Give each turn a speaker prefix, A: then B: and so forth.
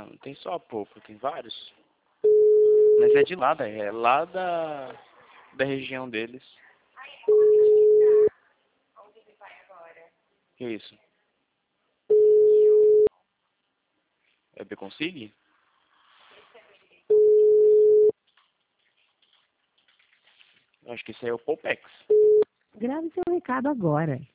A: não tem só a polpa, tem vários. Mas é de lá, é lá da região deles. Que isso? É Beconsigue? Eu acho que esse aí é o Polpex.
B: Grave seu recado agora.